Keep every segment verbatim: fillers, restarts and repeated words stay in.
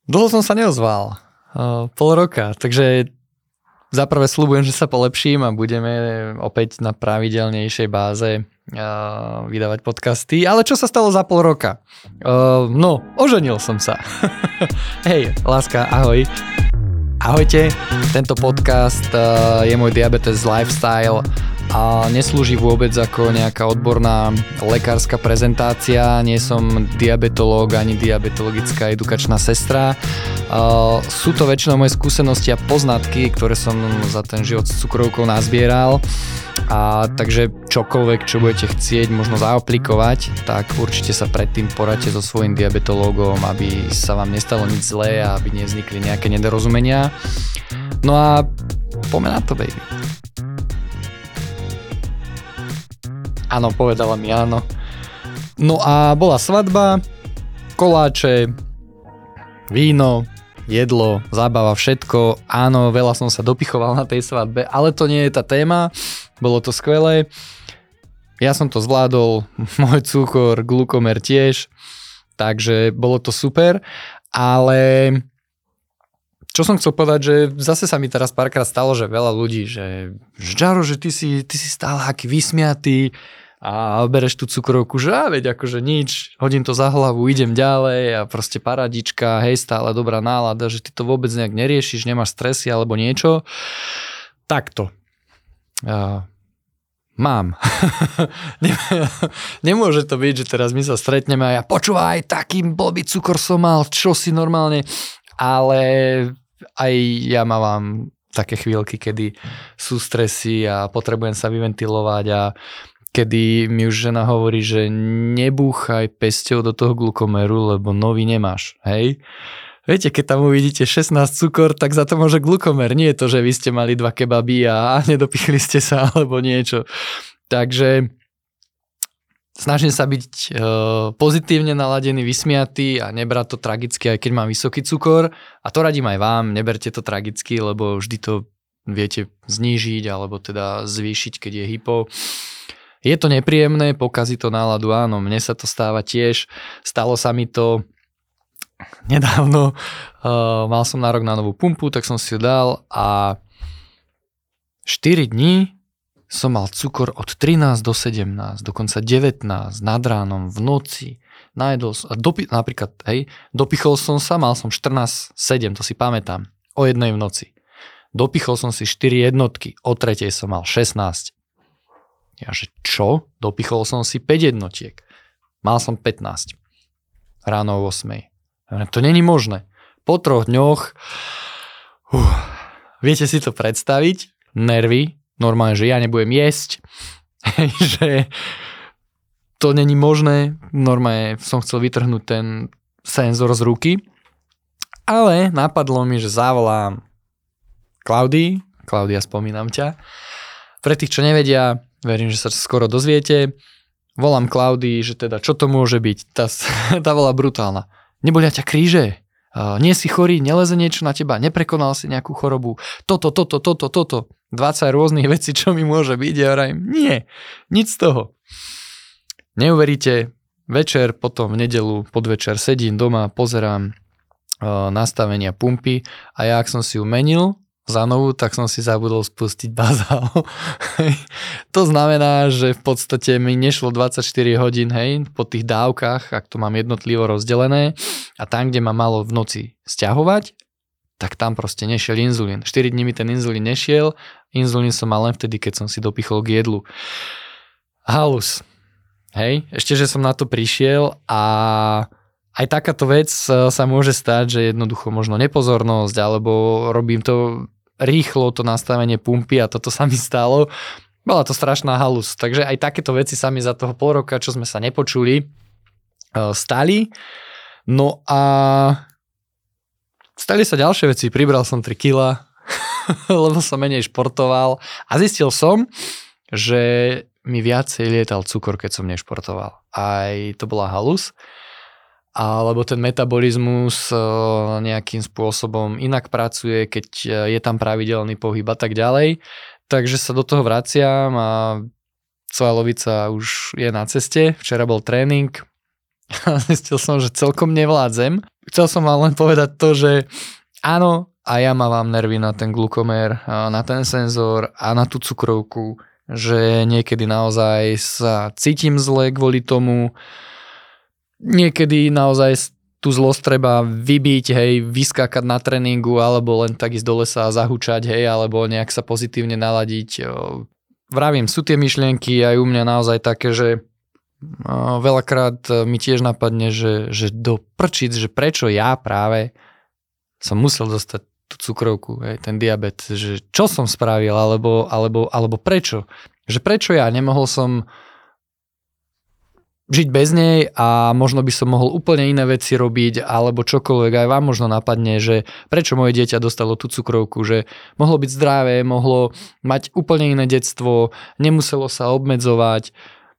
Dlho som sa neozval. Uh, pol roka, takže zaprvé sľubujem, že sa polepším a budeme opäť na pravidelnejšej báze uh, vydávať podcasty. Ale čo sa stalo za pol roka? Uh, no, oženil som sa. Hej, láska, ahoj. Ahojte, tento podcast uh, je môj diabetes lifestyle a neslúži vôbec ako nejaká odborná lekárska prezentácia. Nie som diabetológ ani diabetologická edukačná sestra. Uh, sú to väčšinou moje skúsenosti a poznatky, ktoré som za ten život s cukrovkou nazbieral. A takže čokoľvek, čo budete chcieť možno zaaplikovať, tak určite sa predtým poradte so svojím diabetológom, aby sa vám nestalo nič zlé a aby nevznikli nejaké nedorozumenia. No a poďme na to, baby. Áno, povedala mi áno. No a bola svadba, koláče, víno, jedlo, zábava, všetko. Áno, veľa som sa dopichoval na tej svadbe, ale to nie je tá téma. Bolo to skvelé. Ja som to zvládol, môj cukor, glukomer tiež, takže bolo to super, ale čo som chcel povedať, že zase sa mi teraz párkrát stalo, že veľa ľudí, že Žaro, že ty si, ty si stále aký vysmiatý a bereš tú cukrovku, že á, veď akože nič, hodím to za hlavu, idem ďalej a proste paradička, hej, stále dobrá nálada, že ty to vôbec nejak neriešiš, nemáš stresy alebo niečo. Takto. Uh, mám. Nemôže to byť, že teraz my sa stretneme a ja počúvaj, taký blbý cukor som mal, čo si normálne, ale aj ja mám také chvíľky, kedy sú stresy a potrebujem sa vyventilovať a kedy mi už žena hovorí, že nebúchaj pesťou do toho glukomeru, lebo nový nemáš, hej? Viete, keď tam uvidíte šestnásť cukor, tak za to môže glukomer. Nie je to, že vy ste mali dva kebaby a nedopichli ste sa alebo niečo. Takže snažím sa byť e, pozitívne naladený, vysmiatý a nebrať to tragicky, aj keď mám vysoký cukor. A to radím aj vám, neberte to tragicky, lebo vždy to viete znížiť alebo teda zvýšiť, keď je hypo. Je to nepríjemné, pokazí to náladu, áno, mne sa to stáva tiež. Stalo sa mi to nedávno, uh, mal som nárok na novú pumpu, tak som si ju dal a štyri dní som mal cukor od trinásť do sedemnásť, dokonca devätnásť, nad ránom, v noci, najedol som, dopi- napríklad, hej, dopichol som sa, mal som štrnásť sedem, to si pamätám, o jednej v noci. Dopichol som si štyri jednotky, o tretej som mal šestnásť. Ja, že čo? Dopichol som si päť jednotiek. Mal som pätnásť. Ráno o ôsmej. To není možné. Po troch dňoch uh, viete si to predstaviť? Nervy. Normálne, že ja nebudem jesť. Že to není možné. Normálne som chcel vytrhnúť ten senzor z ruky. Ale napadlo mi, že zavolám Klaudii. Klaudia, spomínam ťa. Pre tých, čo nevedia, verím, že sa skoro dozviete. Volám Klaudii, že teda čo to môže byť. Tá, tá bola brutálna. Nebolia ťa kríže? Uh, nie si chorý? Neleze niečo na teba? Neprekonal si nejakú chorobu? Toto, toto, toto, toto. dvadsať rôznych vecí, čo mi môže byť. Ja vrajím, nie. Nic z toho. Neuveríte, večer, potom v nedeľu, podvečer sedím doma, pozerám uh, nastavenia pumpy a ja, ak som si ju menil za novú, tak som si zabudol spustiť bazál. To znamená, že v podstate mi nešlo dvadsaťštyri hodín, hej, po tých dávkach, ak to mám jednotlivo rozdelené a tam, kde ma malo v noci sťahovať, tak tam proste nešiel inzulín. štyri dní mi ten inzulín nešiel, inzulín som mal len vtedy, keď som si dopichol k jedlu. Halus. Hej, ešte, že som na to prišiel a aj takáto vec sa môže stať, že jednoducho možno nepozornosť, alebo robím to rýchlo, to nastavenie pumpy a toto sa mi stalo. Bola to strašná halus. Takže aj takéto veci sa mi za toho pol roka, čo sme sa nepočuli, stali. No a stali sa ďalšie veci. Pribral som tri kilá, lebo som menej športoval a zistil som, že mi viacej lietal cukor, keď som nešportoval. Aj to bola halus. Alebo ten metabolizmus nejakým spôsobom inak pracuje, keď je tam pravidelný pohyb a tak ďalej. Takže sa do toho vraciam a cvalovnica už je na ceste. Včera bol tréning, A zistil som, že celkom nevládzem. Chcel som vám len povedať to, že áno, a ja mám nervy na ten glukomér, na ten senzor a na tú cukrovku, že niekedy naozaj sa cítim zle kvôli tomu, niekedy naozaj tú zlosť treba vybiť, hej, vyskákať na tréningu, alebo len tak ísť do lesa a zahúčať, hej, alebo nejak sa pozitívne naladiť. Vravím, sú tie myšlienky aj u mňa naozaj také, že veľakrát mi tiež napadne, že, že do prčic, že prečo ja práve som musel dostať tú cukrovku, hej, ten diabet, že čo som spravil, alebo, alebo, alebo prečo. Že prečo ja nemohol som žiť bez nej a možno by som mohol úplne iné veci robiť, alebo čokoľvek, aj vám možno napadne, že prečo moje dieťa dostalo tú cukrovku, že mohlo byť zdravé, mohlo mať úplne iné detstvo, nemuselo sa obmedzovať.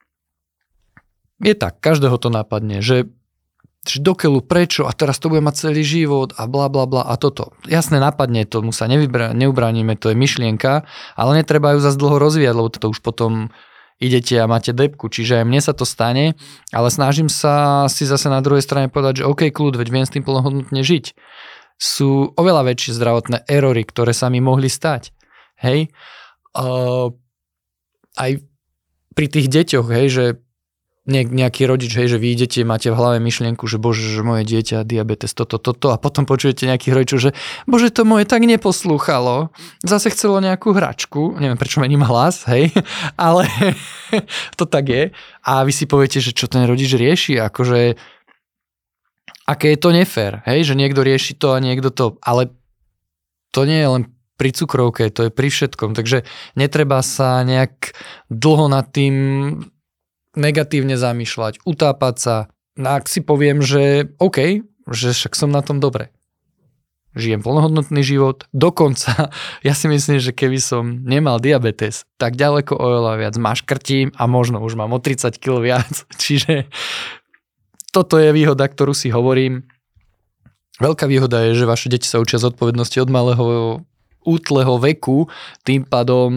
Je tak, každého to napadne, že že dokeľu prečo a teraz to bude mať celý život a bla bla bla a toto. Jasne napadne, tomu sa nevybra- neubránime, to je myšlienka, ale netreba ju zase dlho rozvíjať, lebo to už potom idete a máte depku, čiže aj mne sa to stane, ale snažím sa si zase na druhej strane povedať, že OK, kľud, veď viem s tým plnohodnotne žiť. Sú oveľa väčšie zdravotné erory, ktoré sa mi mohli stať. Hej? Uh, aj pri tých deťoch, hej, že nejaký rodič, hej, že vy idete, máte v hlave myšlienku, že bože, že moje dieťa, diabetes, toto, toto a potom počujete nejakých rodičov, že bože, to moje tak neposlúchalo, zase chcelo nejakú hračku, neviem prečo mením hlas, hej, ale to tak je a vy si poviete, že čo ten rodič rieši, akože aké je to nefér, hej, že niekto rieši to a niekto to, ale to nie je len pri cukrovke, to je pri všetkom, takže netreba sa nejak dlho nad tým negatívne zamýšľať, utápať sa. Ak si poviem, že OK, že však som na tom dobre. Žijem plnohodnotný život. Dokonca, ja si myslím, že keby som nemal diabetes, tak ďaleko oveľa viac maškrtím a možno už mám o tridsať kilogramov viac. Čiže toto je výhoda, ktorú si hovorím. Veľká výhoda je, že vaše deti sa učia zodpovednosti od malého útleho veku. Tým pádom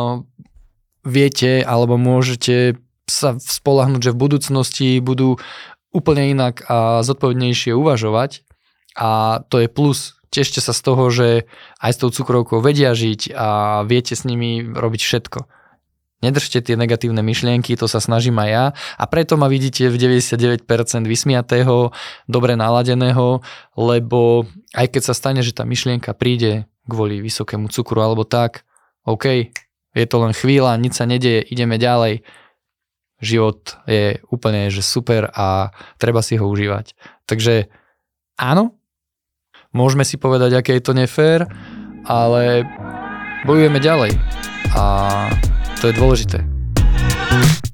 viete, alebo môžete sa spoľahnúť, že v budúcnosti budú úplne inak a zodpovednejšie uvažovať a to je plus. Tešte sa z toho, že aj s tou cukrovkou vedia žiť a viete s nimi robiť všetko. Nedržte tie negatívne myšlienky, to sa snažím aj ja a preto ma vidíte v deväťdesiatdeväť percent vysmiatého, dobre naladeného, lebo aj keď sa stane, že tá myšlienka príde kvôli vysokému cukru alebo tak, OK, je to len chvíľa, nič sa nedeje, ideme ďalej. Život je úplne že super a treba si ho užívať. Takže áno, môžeme si povedať, aké je to nefér, ale bojujeme ďalej a to je dôležité.